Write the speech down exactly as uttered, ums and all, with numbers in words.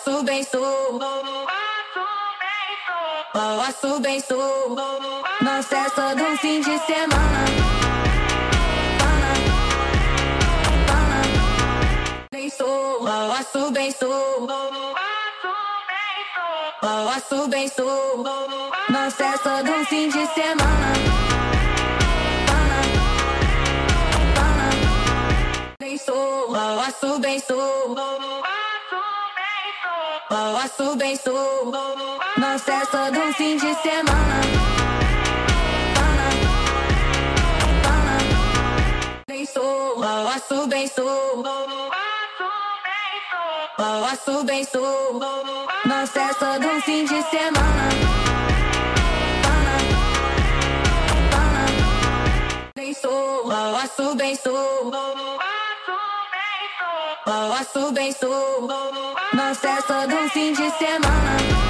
Posso bem sou, posso bem sou, na festa do fim de semana. Bem sou, posso bem sou, posso bem sou, na festa do fim de semana. Bem sou, posso bem sou, posso bem sou, na festa do fim de semana. Bem sou, posso bem sou, posso bem sou, na festa do fim de semana. Bem sou, posso bem sou, posso bem sou, na festa do fim de semana.